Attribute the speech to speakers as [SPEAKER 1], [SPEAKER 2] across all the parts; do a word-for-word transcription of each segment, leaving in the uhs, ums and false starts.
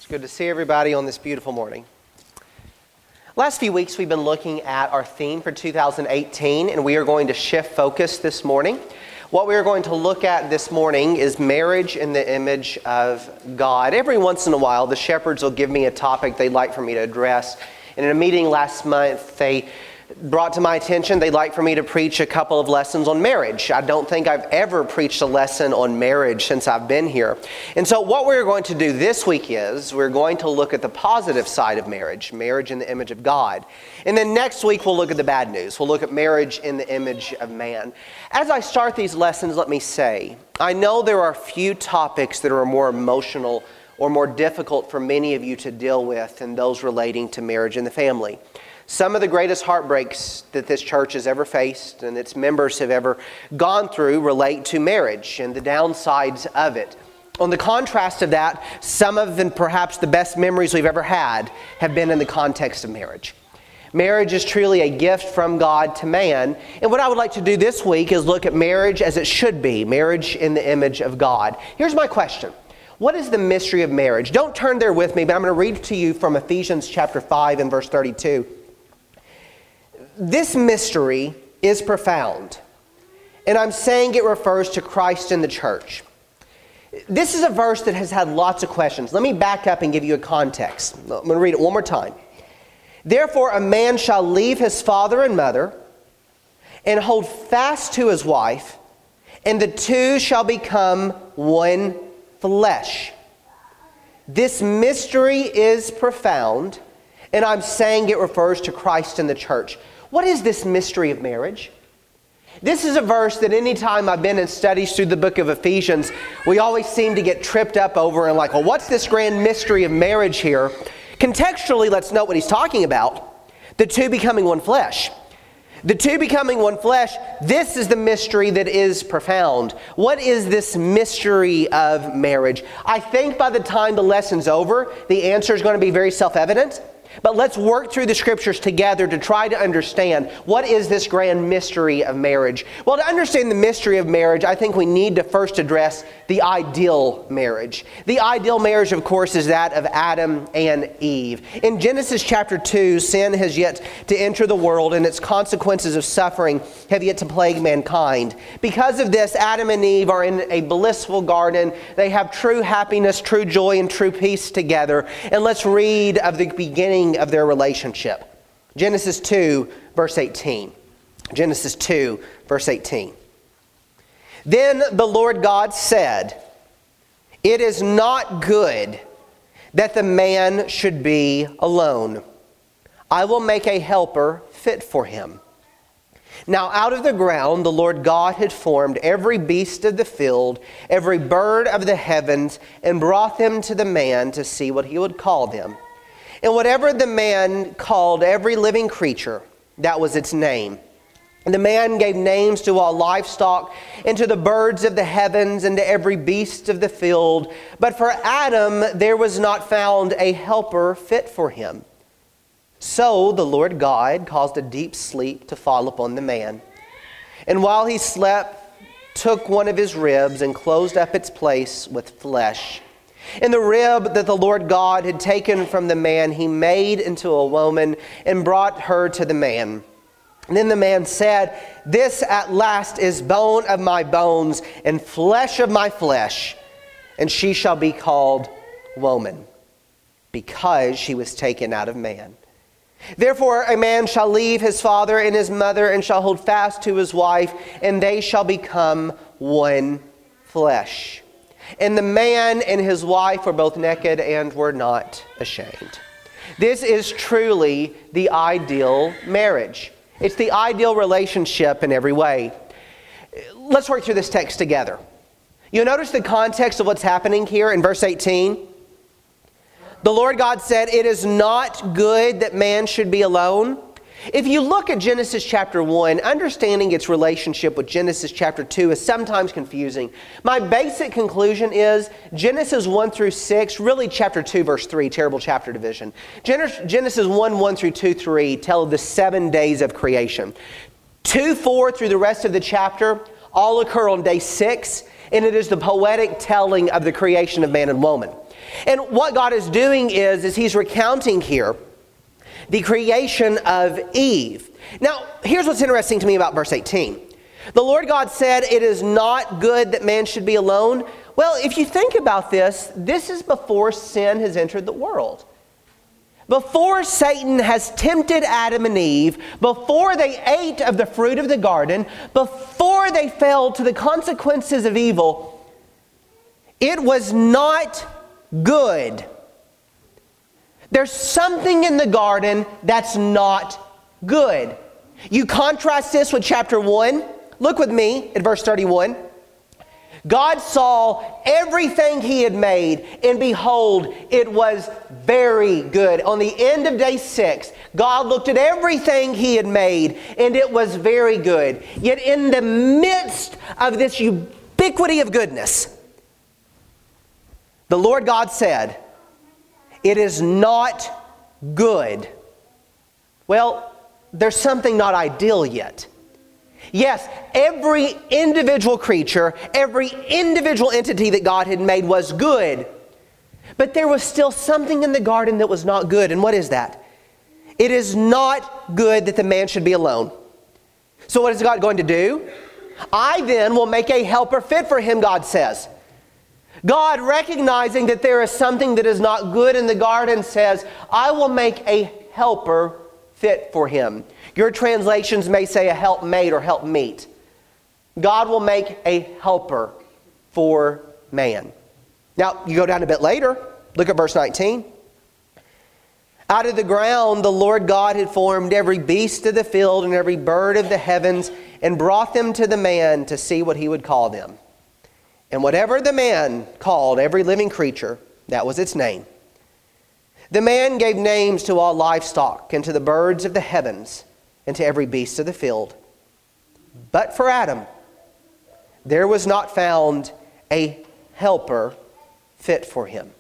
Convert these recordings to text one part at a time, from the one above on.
[SPEAKER 1] Good to see everybody on this beautiful morning. Last few weeks we've been looking at our theme for two thousand eighteen, and we are going to shift focus this morning. What we are going to look at this morning is marriage in the image of God. Every once in a while the shepherds will give me a topic they'd like for me to address. And in a meeting last month they brought to my attention they'd like for me to preach a couple of lessons on marriage. I don't think I've ever preached a lesson on marriage since I've been here. And so what we're going to do this week is we're going to look at the positive side of marriage, marriage in the image of God. And then next week we'll look at the bad news. We'll look at marriage in the image of man. As I start these lessons, let me say, I know there are few topics that are more emotional or more difficult for many of you to deal with than those relating to marriage and the family. Some of the greatest heartbreaks that this church has ever faced and its members have ever gone through relate to marriage and the downsides of it. On the contrast of that, some of and perhaps the best memories we've ever had have been in the context of marriage. Marriage is truly a gift from God to man. And what I would like to do this week is look at marriage as it should be, marriage in the image of God. Here's my question. What is the mystery of marriage? Don't turn there with me, but I'm going to read to you from Ephesians chapter five and verse thirty-two. This mystery is profound, and I'm saying it refers to Christ and the church. This is a verse that has had lots of questions. Let me back up and give you a context. I'm going to read it one more time. Therefore, a man shall leave his father and mother and hold fast to his wife, and the two shall become one flesh. This mystery is profound, and I'm saying it refers to Christ and the church. What is this mystery of marriage? This is a verse that any time I've been in studies through the book of Ephesians, we always seem to get tripped up over and like, well, what's this grand mystery of marriage here? Contextually, let's note what he's talking about. The two becoming one flesh. The two becoming one flesh, this is the mystery that is profound. What is this mystery of marriage? I think by the time the lesson's over, the answer is going to be very self-evident. But let's work through the scriptures together to try to understand what is this grand mystery of marriage. Well, to understand the mystery of marriage, I think we need to first address the ideal marriage. The ideal marriage, of course, is that of Adam and Eve. In Genesis chapter two, sin has yet to enter the world, and its consequences of suffering have yet to plague mankind. Because of this, Adam and Eve are in a blissful garden. They have true happiness, true joy, and true peace together. And let's read of the beginning of their relationship. Genesis two, verse eighteen. Genesis two, verse eighteen. Then the Lord God said, "It is not good that the man should be alone. I will make a helper fit for him." Now out of the ground the Lord God had formed every beast of the field, every bird of the heavens, and brought them to the man to see what he would call them. And whatever the man called every living creature, that was its name. And the man gave names to all livestock, and to the birds of the heavens, and to every beast of the field. But for Adam there was not found a helper fit for him. So the Lord God caused a deep sleep to fall upon the man. And while he slept, took one of his ribs and closed up its place with flesh. And the rib that the Lord God had taken from the man, he made into a woman and brought her to the man. And then the man said, "This at last is bone of my bones and flesh of my flesh, and she shall be called woman, because she was taken out of man. Therefore a man shall leave his father and his mother and shall hold fast to his wife, and they shall become one flesh. And the man and his wife were both naked and were not ashamed." This is truly the ideal marriage. It's the ideal relationship in every way. Let's work through this text together. You'll notice the context of what's happening here in verse eighteen. The Lord God said, "It is not good that man should be alone." If you look at Genesis chapter one, understanding its relationship with Genesis chapter two is sometimes confusing. My basic conclusion is Genesis one through six, really chapter two verse three, terrible chapter division. Genesis one, one through two, three tell of the seven days of creation. two, four through the rest of the chapter all occur on day six, and it is the poetic telling of the creation of man and woman. And what God is doing is, is He's recounting here the creation of Eve. Now, here's what's interesting to me about verse eighteen. The Lord God said, "It is not good that man should be alone." Well, if you think about this, this is before sin has entered the world. Before Satan has tempted Adam and Eve, before they ate of the fruit of the garden, before they fell to the consequences of evil, it was not good. There's something in the garden that's not good. You contrast this with chapter one. Look with me at verse thirty-one. God saw everything He had made, and behold, it was very good. On the end of day six, God looked at everything He had made, and it was very good. Yet in the midst of this ubiquity of goodness, the Lord God said, "It is not good." Well, there's something not ideal yet. Yes, every individual creature, every individual entity that God had made was good. But there was still something in the garden that was not good. And what is that? It is not good that the man should be alone. So what is God going to do? "I then will make a helper fit for him," God says. God, recognizing that there is something that is not good in the garden, says, "I will make a helper fit for him." Your translations may say a helpmate or helpmeet. God will make a helper for man. Now, you go down a bit later. Look at verse nineteen. "Out of the ground the Lord God had formed every beast of the field and every bird of the heavens, and brought them to the man to see what he would call them. And whatever the man called every living creature, that was its name. The man gave names to all livestock, and to the birds of the heavens, and to every beast of the field. But for Adam, there was not found a helper fit for him."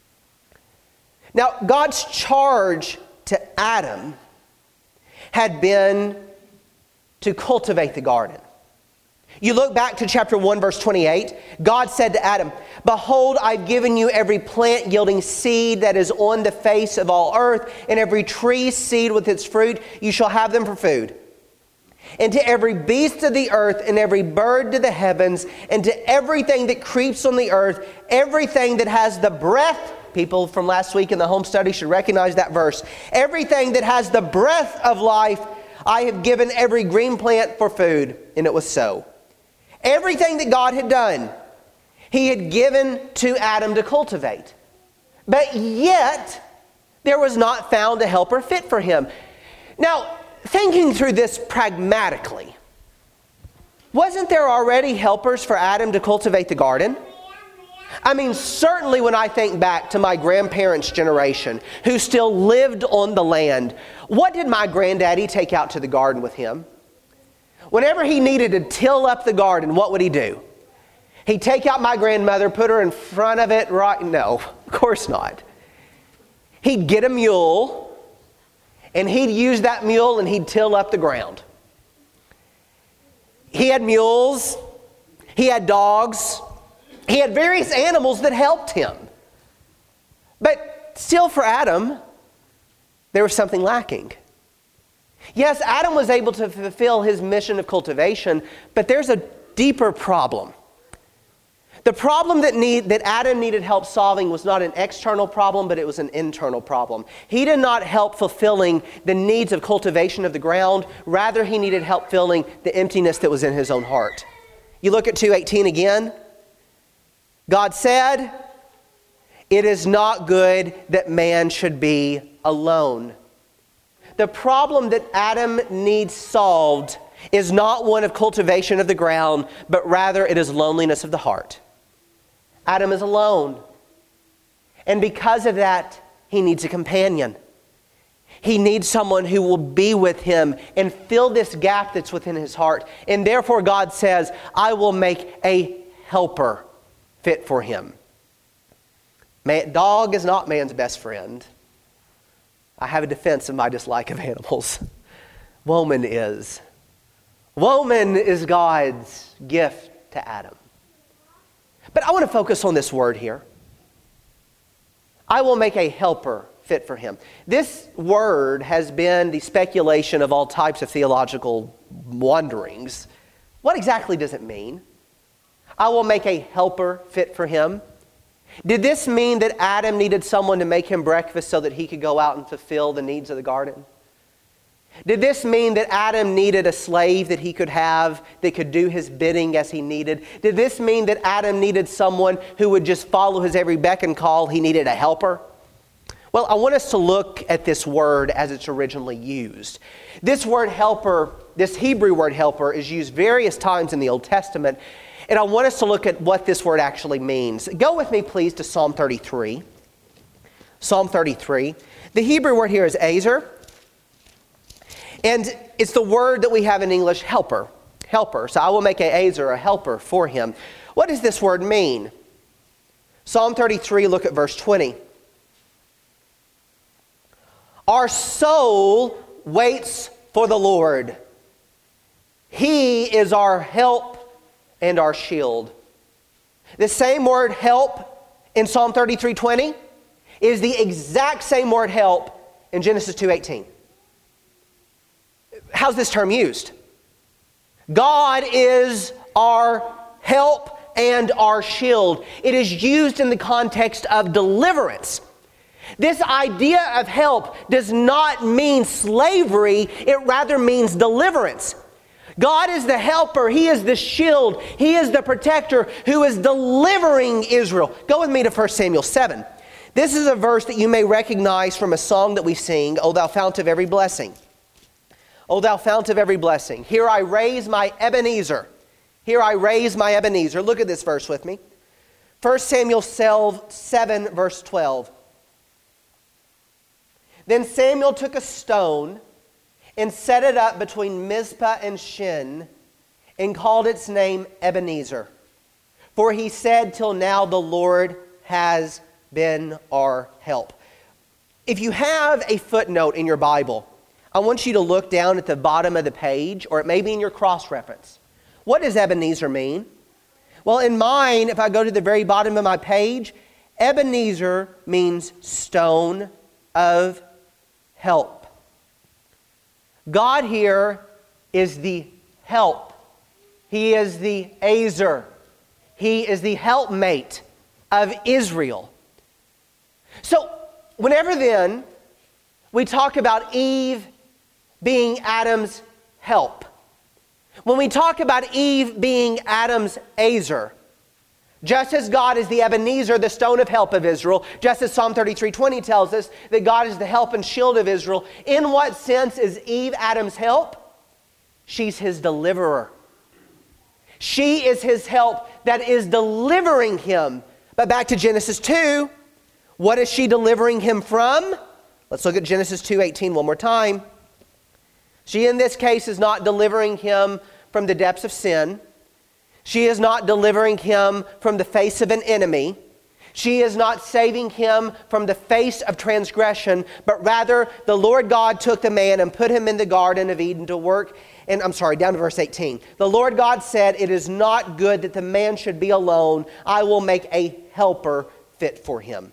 [SPEAKER 1] Now, God's charge to Adam had been to cultivate the garden. You look back to chapter one, verse twenty-eight. God said to Adam, "Behold, I've given you every plant yielding seed that is on the face of all earth, and every tree seed with its fruit. You shall have them for food. And to every beast of the earth, and every bird to the heavens, and to everything that creeps on the earth, everything that has the breath," people from last week in the home study should recognize that verse, "everything that has the breath of life, I have given every green plant for food." And it was so. Everything that God had done, He had given to Adam to cultivate. But yet, there was not found a helper fit for him. Now, thinking through this pragmatically, wasn't there already helpers for Adam to cultivate the garden? I mean, certainly when I think back to my grandparents' generation who still lived on the land, what did my granddaddy take out to the garden with him? Whenever he needed to till up the garden, what would he do? He'd take out my grandmother, put her in front of it, right? No, of course not. He'd get a mule, and he'd use that mule and he'd till up the ground. He had mules, he had dogs, he had various animals that helped him. But still for Adam, there was something lacking. Yes, Adam was able to fulfill his mission of cultivation, but there's a deeper problem. The problem that need, that Adam needed help solving was not an external problem, but it was an internal problem. He did not help fulfilling the needs of cultivation of the ground. Rather, he needed help filling the emptiness that was in his own heart. You look at two eighteen again. God said, "It is not good that man should be alone." The problem that Adam needs solved is not one of cultivation of the ground, but rather it is loneliness of the heart. Adam is alone. And because of that, he needs a companion. He needs someone who will be with him and fill this gap that's within his heart. And therefore God says, "I will make a helper fit for him." Man, dog is not man's best friend. I have a defense of my dislike of animals. Woman is. Woman is God's gift to Adam. But I want to focus on this word here. I will make a helper fit for him. This word has been the speculation of all types of theological wanderings. What exactly does it mean? I will make a helper fit for him. Did this mean that Adam needed someone to make him breakfast so that he could go out and fulfill the needs of the garden? Did this mean that Adam needed a slave that he could have that could do his bidding as he needed? Did this mean that Adam needed someone who would just follow his every beck and call? He needed a helper? Well, I want us to look at this word as it's originally used. This word helper, this Hebrew word helper, is used various times in the Old Testament, and I want us to look at what this word actually means. Go with me, please, to Psalm thirty-three. Psalm thirty-three. The Hebrew word here is ezer. And it's the word that we have in English, helper. Helper. So I will make a ezer, a helper for him. What does this word mean? Psalm thirty-three, look at verse twenty. Our soul waits for the Lord. He is our help and our shield. The same word help in Psalm thirty-three twenty is the exact same word help in Genesis two eighteen. How's this term used? God is our help and our shield. It is used in the context of deliverance. This idea of help does not mean slavery, it rather means deliverance. God is the helper, He is the shield, He is the protector who is delivering Israel. Go with me to First Samuel seven. This is a verse that you may recognize from a song that we sing, O thou fount of every blessing. O thou fount of every blessing. Here I raise my Ebenezer. Here I raise my Ebenezer. Look at this verse with me. First Samuel seven, verse twelve. Then Samuel took a stone and set it up between Mizpah and Shin and called its name Ebenezer. For he said, till now the Lord has been our help. If you have a footnote in your Bible, I want you to look down at the bottom of the page, or it may be in your cross-reference. What does Ebenezer mean? Well, in mine, if I go to the very bottom of my page, Ebenezer means stone of help. God here is the help. He is the ezer. He is the helpmate of Israel. So, whenever then we talk about Eve being Adam's help, when we talk about Eve being Adam's ezer, just as God is the Ebenezer, the stone of help of Israel, just as Psalm thirty-three twenty tells us that God is the help and shield of Israel, in what sense is Eve Adam's help? She's his deliverer. She is his help that is delivering him. But back to Genesis two, what is she delivering him from? Let's look at Genesis two eighteen one more time. She in this case is not delivering him from the depths of sin. She is not delivering him from the face of an enemy. She is not saving him from the face of transgression, but rather the Lord God took the man and put him in the Garden of Eden to work. And I'm sorry, down to verse eighteen. The Lord God said, it is not good that the man should be alone. I will make a helper fit for him.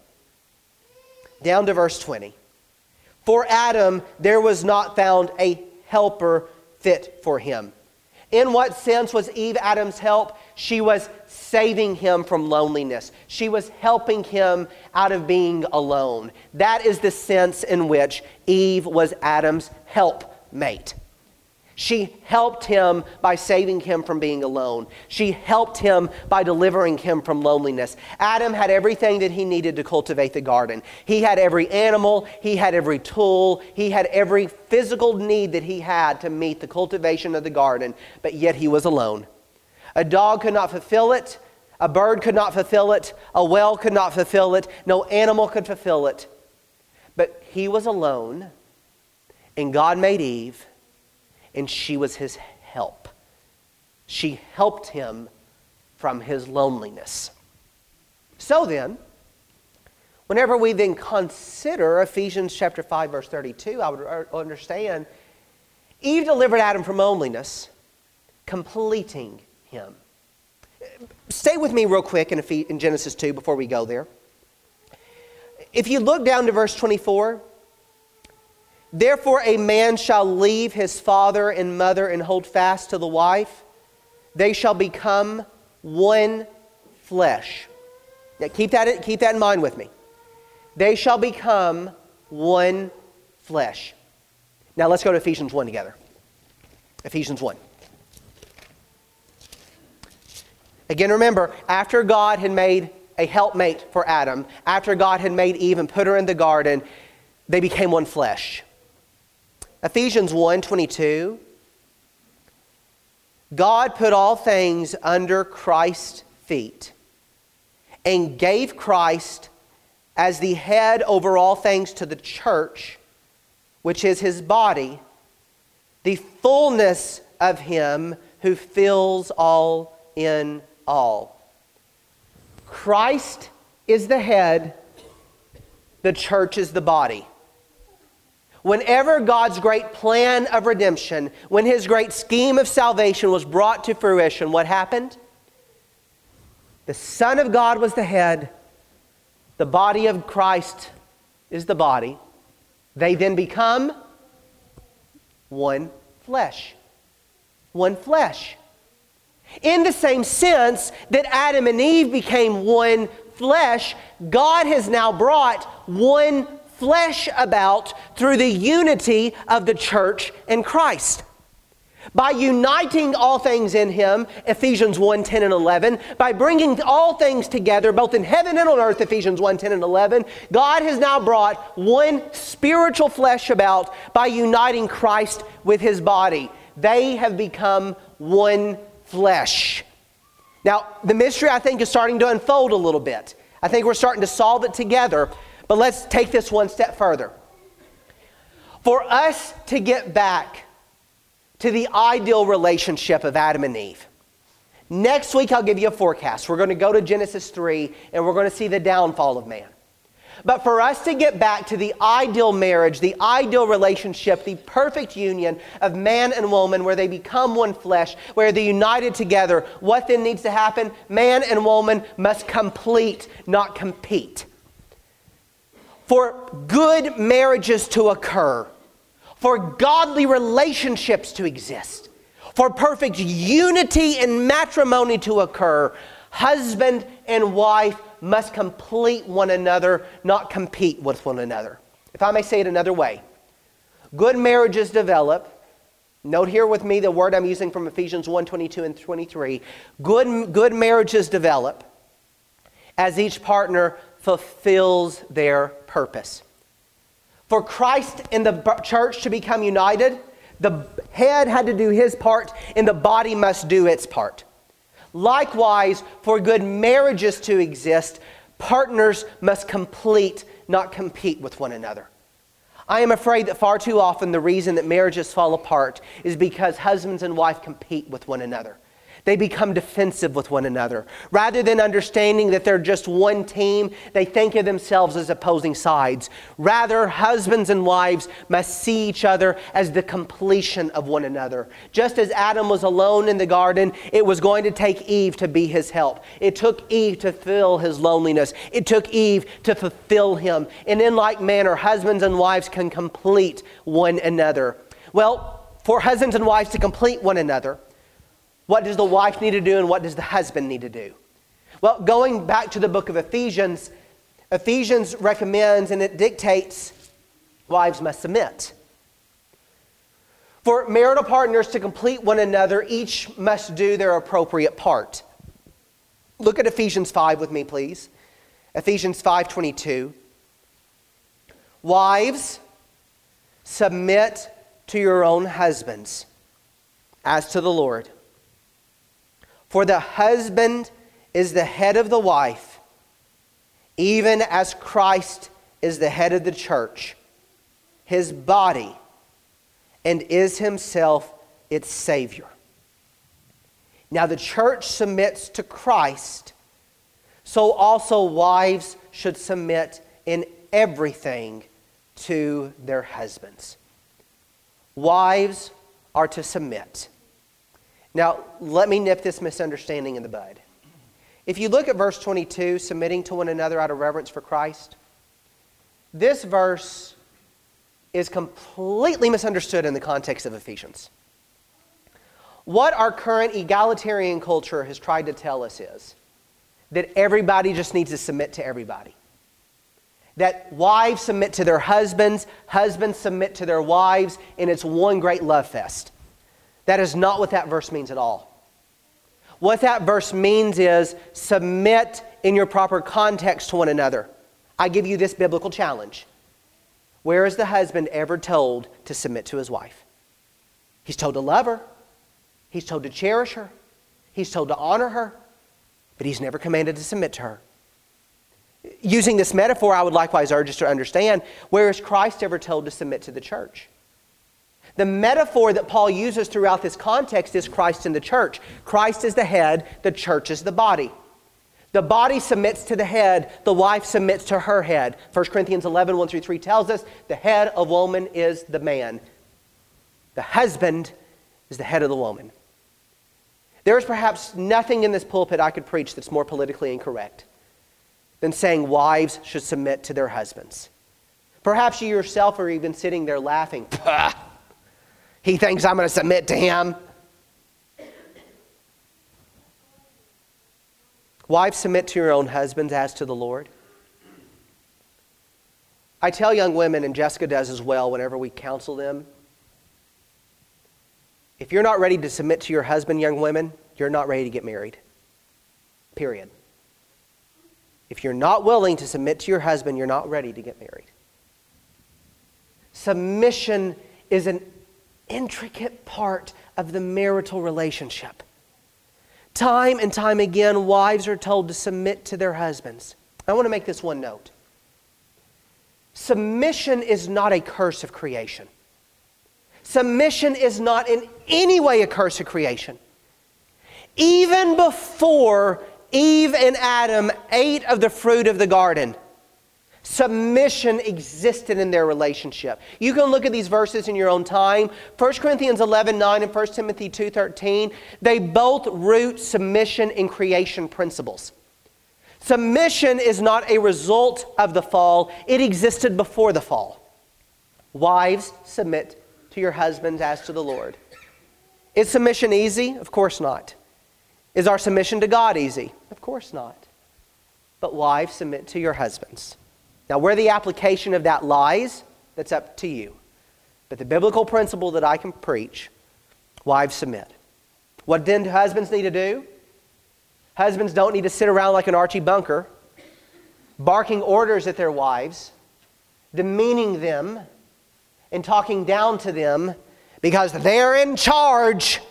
[SPEAKER 1] Down to verse twenty. For Adam there was not found a helper fit for him. In what sense was Eve Adam's help? She was saving him from loneliness. She was helping him out of being alone. That is the sense in which Eve was Adam's helpmate. She helped him by saving him from being alone. She helped him by delivering him from loneliness. Adam had everything that he needed to cultivate the garden. He had every animal, he had every tool, he had every physical need that he had to meet the cultivation of the garden, but yet he was alone. A dog could not fulfill it, a bird could not fulfill it, a well could not fulfill it, no animal could fulfill it. But he was alone, and God made Eve, and she was his help. She helped him from his loneliness. So then, whenever we then consider Ephesians chapter five, verse thirty-two, I would understand Eve delivered Adam from loneliness, completing him. Stay with me real quick in Genesis two before we go there. If you look down to verse twenty-four, therefore a man shall leave his father and mother and hold fast to the wife. They shall become one flesh. Now keep that, keep that in mind with me. They shall become one flesh. Now let's go to Ephesians one together. Ephesians one. Again, remember, after God had made a helpmate for Adam, after God had made Eve and put her in the garden, they became one flesh. Ephesians one twenty-two. God put all things under Christ's feet and gave Christ as the head over all things to the church, which is his body, the fullness of him who fills all in all. Christ is the head, the church is the body. Whenever God's great plan of redemption, when his great scheme of salvation was brought to fruition, what happened? The Son of God was the head, the body of Christ is the body. They then become one flesh. One flesh. In the same sense that Adam and Eve became one flesh, God has now brought one flesh about through the unity of the church and Christ. By uniting all things in him, Ephesians one, ten and eleven, by bringing all things together, both in heaven and on earth, Ephesians one, ten and eleven, God has now brought one spiritual flesh about by uniting Christ with his body. They have become one flesh. Now, the mystery, I think, is starting to unfold a little bit. I think we're starting to solve it together, but let's take this one step further. For us to get back to the ideal relationship of Adam and Eve, next week I'll give you a forecast. We're going to go to Genesis three and we're going to see the downfall of man. But for us to get back to the ideal marriage, the ideal relationship, the perfect union of man and woman where they become one flesh, where they're united together, what then needs to happen? Man and woman must complete, not compete. For good marriages to occur, for godly relationships to exist, for perfect unity in matrimony to occur, husband and wife must complete one another, not compete with one another. If I may say it another way, good marriages develop. Note here with me the word I'm using from Ephesians one, twenty-two and twenty-three. Good, good marriages develop as each partner fulfills their purpose. For Christ and the church to become united, the head had to do his part and the body must do its part. Likewise, for good marriages to exist, partners must complete, not compete with one another. I am afraid that far too often the reason that marriages fall apart is because husbands and wife compete with one another. They become defensive with one another. Rather than understanding that they're just one team, they think of themselves as opposing sides. Rather, husbands and wives must see each other as the completion of one another. Just as Adam was alone in the garden, it was going to take Eve to be his help. It took Eve to fill his loneliness. It took Eve to fulfill him. And in like manner, husbands and wives can complete one another. Well, for husbands and wives to complete one another, what does the wife need to do and what does the husband need to do? Well, going back to the book of Ephesians, Ephesians recommends and it dictates wives must submit. For marital partners to complete one another, each must do their appropriate part. Look at Ephesians five with me, please. Ephesians five twenty-two. Wives, submit to your own husbands as to the Lord. For the husband is the head of the wife, even as Christ is the head of the church, his body, and is himself its Savior. Now the church submits to Christ, so also wives should submit in everything to their husbands. Wives are to submit. Now, let me nip this misunderstanding in the bud. If you look at verse twenty-two, submitting to one another out of reverence for Christ, This verse is completely misunderstood in the context of Ephesians. What our current egalitarian culture has tried to tell us is that everybody just needs to submit to everybody. That wives submit to their husbands, husbands submit to their wives, and it's one great love fest. That is not what that verse means at all. What that verse means is submit in your proper context to one another. I give you this biblical challenge. Where is the husband ever told to submit to his wife? He's told to love her. He's told to cherish her. He's told to honor her. But he's never commanded to submit to her. Using this metaphor, I would likewise urge us to understand, where is Christ ever told to submit to the church? The metaphor that Paul uses throughout this context is Christ in the church. Christ is the head, the church is the body. The body submits to the head, the wife submits to her head. First Corinthians eleven, one through three tells us the head of woman is the man. The husband is the head of the woman. There is perhaps nothing in this pulpit I could preach that's more politically incorrect than saying wives should submit to their husbands. Perhaps you yourself are even sitting there laughing. Pah! He thinks I'm going to submit to him. Wives, submit to your own husbands as to the Lord. I tell young women, and Jessica does as well whenever we counsel them, if you're not ready to submit to your husband, young women, you're not ready to get married. Period. If you're not willing to submit to your husband, you're not ready to get married. Submission is an intricate part of the marital relationship. Time and time again, wives are told to submit to their husbands. I want to make this one note. Submission is not a curse of creation. Submission is not in any way a curse of creation. Even before Eve and Adam ate of the fruit of the garden, submission existed in their relationship. You can look at these verses in your own time. First Corinthians eleven nine and First Timothy two thirteen, they both root submission in creation principles. Submission is not a result of the fall. It existed before the fall. Wives, submit to your husbands as to the Lord. Is submission easy? Of course not. Is our submission to God easy? Of course not. But wives, submit to your husbands. Now, where the application of that lies, that's up to you. But the biblical principle that I can preach, wives, submit. What then do husbands need to do? Husbands don't need to sit around like an Archie Bunker, barking orders at their wives, demeaning them, and talking down to them because they're in charge.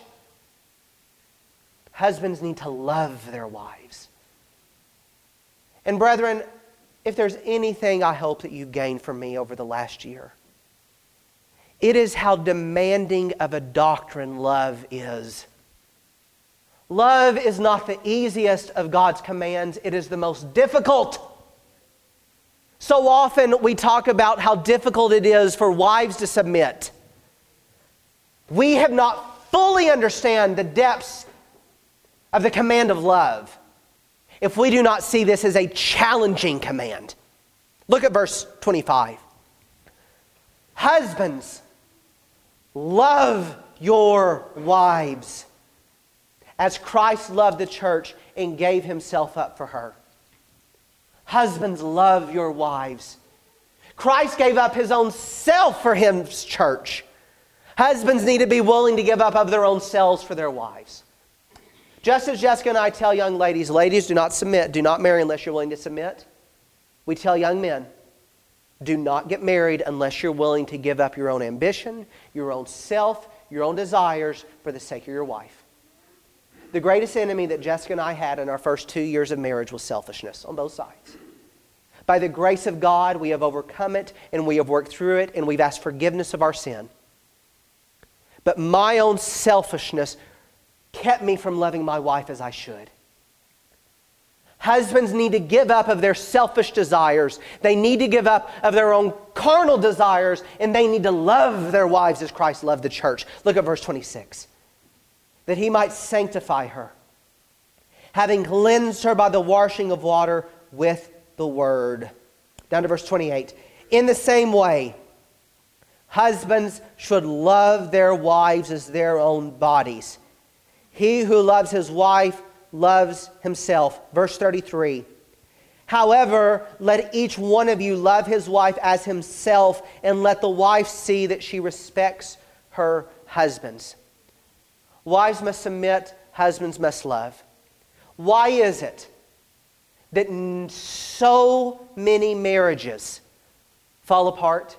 [SPEAKER 1] Husbands need to love their wives. And brethren, if there's anything I hope that you've gained from me over the last year, it is how demanding of a doctrine love is. Love is not the easiest of God's commands. It is the most difficult. So often we talk about how difficult it is for wives to submit. We have not fully understand the depths of the command of love if we do not see this as a challenging command. Look at verse twenty-five. Husbands, love your wives as Christ loved the church and gave himself up for her. Husbands, love your wives. Christ gave up his own self for his church. Husbands need to be willing to give up of their own selves for their wives. Just as Jessica and I tell young ladies, ladies, do not submit, do not marry unless you're willing to submit. We tell young men, do not get married unless you're willing to give up your own ambition, your own self, your own desires for the sake of your wife. The greatest enemy that Jessica and I had in our first two years of marriage was selfishness on both sides. By the grace of God, we have overcome it and we have worked through it and we've asked forgiveness of our sin. But my own selfishness kept me from loving my wife as I should. Husbands need to give up of their selfish desires. They need to give up of their own carnal desires, and they need to love their wives as Christ loved the church. Look at verse twenty-six. That he might sanctify her, having cleansed her by the washing of water with the word. Down to verse twenty-eight. In the same way, husbands should love their wives as their own bodies. He who loves his wife loves himself. Verse thirty-three. However, let each one of you love his wife as himself, and let the wife see that she respects her husbands. Wives must submit, husbands must love. Why is it that so many marriages fall apart?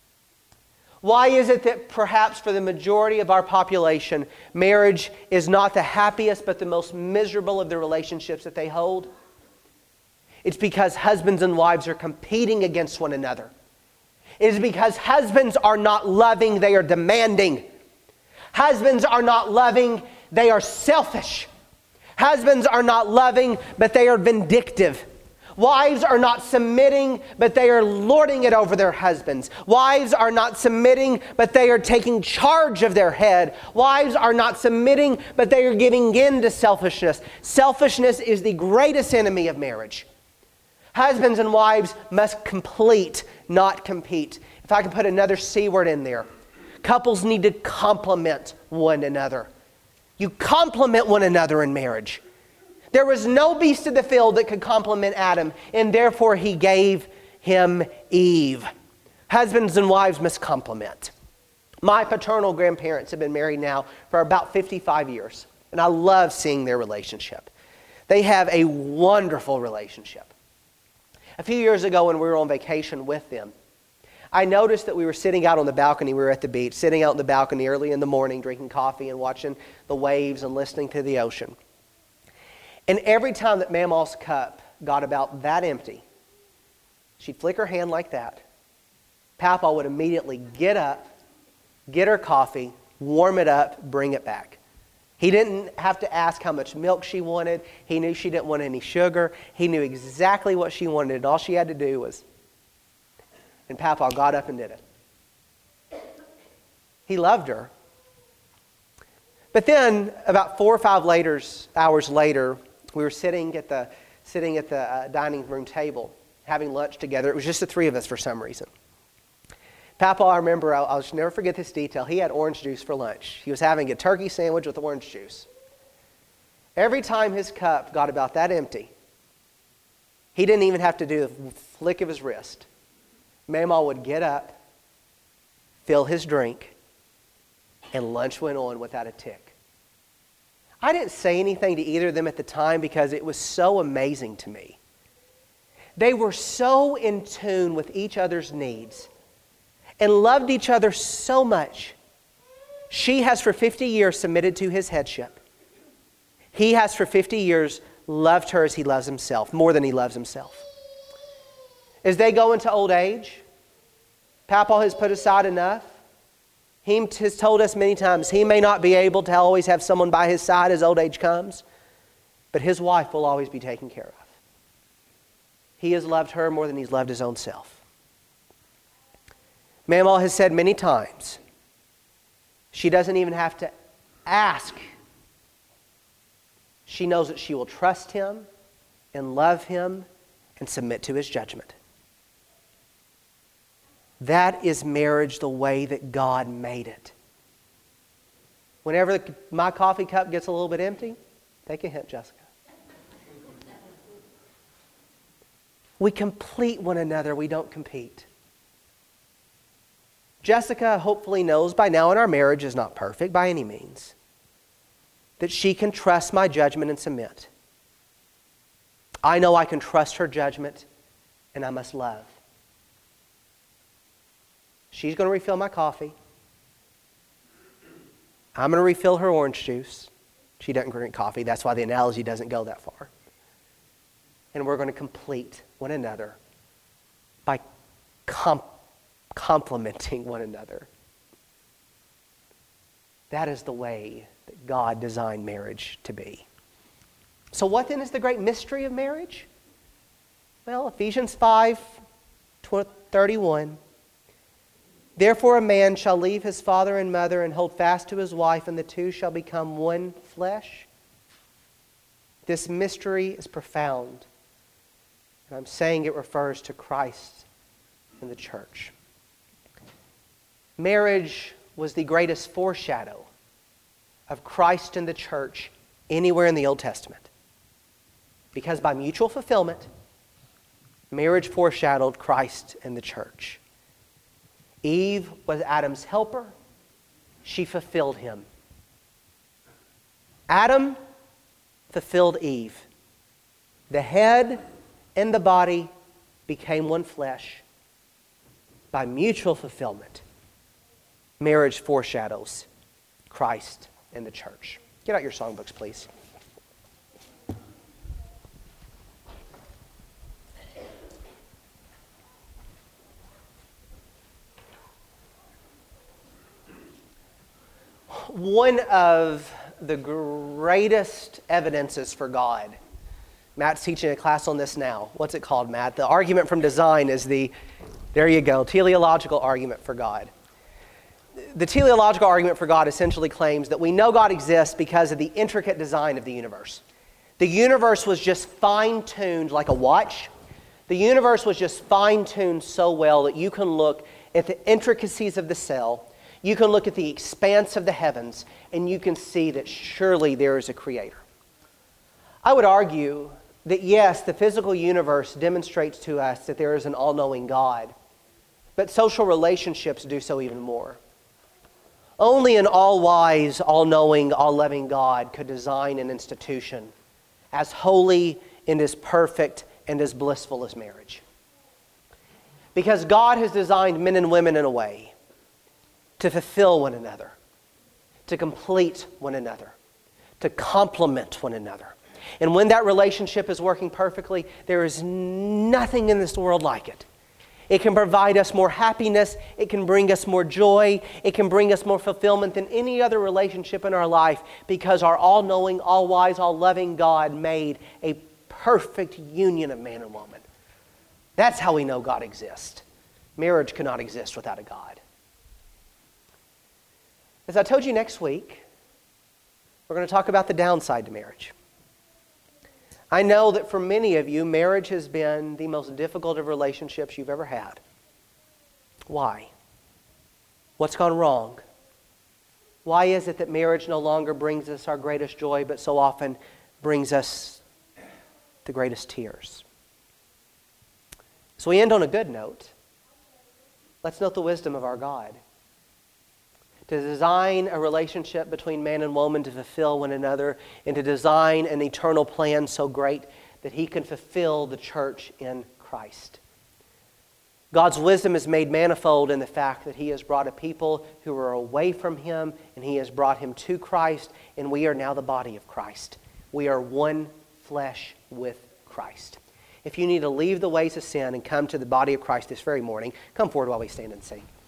[SPEAKER 1] Why is it that perhaps for the majority of our population, marriage is not the happiest but the most miserable of the relationships that they hold? It's because husbands and wives are competing against one another. It is because husbands are not loving, they are demanding. Husbands are not loving, they are selfish. Husbands are not loving, but they are vindictive. Wives are not submitting, but they are lording it over their husbands. Wives are not submitting, but they are taking charge of their head. Wives are not submitting, but they are giving in to selfishness. Selfishness is the greatest enemy of marriage. Husbands and wives must complete, not compete. If I can put another C word in there, couples need to complement one another. You complement one another in marriage. There was no beast of the field that could complement Adam, and therefore he gave him Eve. Husbands and wives must complement. My paternal grandparents have been married now for about fifty-five years, and I love seeing their relationship. They have a wonderful relationship. A few years ago when we were on vacation with them, I noticed that we were sitting out on the balcony. We were at the beach, sitting out on the balcony early in the morning, drinking coffee and watching the waves and listening to the ocean. And every time that Mamaw's cup got about that empty, she'd flick her hand like that. Papa would immediately get up, get her coffee, warm it up, bring it back. He didn't have to ask how much milk she wanted. He knew she didn't want any sugar. He knew exactly what she wanted, and all she had to do was... And Papa got up and did it. He loved her. But then, about four or five later, hours later, we were sitting at the sitting at the uh, dining room table, having lunch together. It was just the three of us for some reason. Papa, I remember, I'll, I'll never forget this detail. He had orange juice for lunch. He was having a turkey sandwich with orange juice. Every time his cup got about that empty, he didn't even have to do the flick of his wrist. Mama would get up, fill his drink, and lunch went on without a tick. I didn't say anything to either of them at the time because it was so amazing to me. They were so in tune with each other's needs and loved each other so much. She has for fifty years submitted to his headship. He has for fifty years loved her as he loves himself, more than he loves himself. As they go into old age, Papa has put aside enough. He has told us many times he may not be able to always have someone by his side as old age comes, but his wife will always be taken care of. He has loved her more than he's loved his own self. Mama has said many times, she doesn't even have to ask. She knows that she will trust him and love him and submit to his judgment. That is marriage the way that God made it. Whenever my coffee cup gets a little bit empty, take a hint, Jessica. We complete one another, we don't compete. Jessica hopefully knows by now, and our marriage is not perfect by any means, that she can trust my judgment and submit. I know I can trust her judgment, and I must love. She's going to refill my coffee. I'm going to refill her orange juice. She doesn't drink coffee. That's why the analogy doesn't go that far. And we're going to complete one another by comp- complementing one another. That is the way that God designed marriage to be. So what then is the great mystery of marriage? Well, Ephesians five thirty-one. Therefore a man shall leave his father and mother and hold fast to his wife, and the two shall become one flesh. This mystery is profound. And I'm saying it refers to Christ and the church. Marriage was the greatest foreshadow of Christ and the church anywhere in the Old Testament. Because by mutual fulfillment, marriage foreshadowed Christ and the church. Eve was Adam's helper. She fulfilled him. Adam fulfilled Eve. The head and the body became one flesh. By mutual fulfillment, marriage foreshadows Christ and the church. Get out your songbooks, please. One of the greatest evidences for God. Matt's teaching a class on this now. What's it called, Matt? The argument from design is the, there you go, teleological argument for God. The teleological argument for God essentially claims that we know God exists because of the intricate design of the universe. The universe was just fine-tuned like a watch. The universe was just fine-tuned so well that you can look at the intricacies of the cell, you can look at the expanse of the heavens, and you can see that surely there is a creator. I would argue that yes, the physical universe demonstrates to us that there is an all-knowing God, but social relationships do so even more. Only an all-wise, all-knowing, all-loving God could design an institution as holy and as perfect and as blissful as marriage. Because God has designed men and women in a way to fulfill one another, to complete one another, to complement one another. And when that relationship is working perfectly, there is nothing in this world like it. It can provide us more happiness, it can bring us more joy, it can bring us more fulfillment than any other relationship in our life, because our all-knowing, all-wise, all-loving God made a perfect union of man and woman. That's how we know God exists. Marriage cannot exist without a God. As I told you, next week, we're going to talk about the downside to marriage. I know that for many of you, marriage has been the most difficult of relationships you've ever had. Why? What's gone wrong? Why is it that marriage no longer brings us our greatest joy, but so often brings us the greatest tears? So we end on a good note. Let's note the wisdom of our God. To design a relationship between man and woman to fulfill one another, and to design an eternal plan so great that He can fulfill the church in Christ. God's wisdom is made manifold in the fact that He has brought a people who are away from Him, and He has brought Him to Christ, and we are now the body of Christ. We are one flesh with Christ. If you need to leave the ways of sin and come to the body of Christ this very morning, come forward while we stand and sing.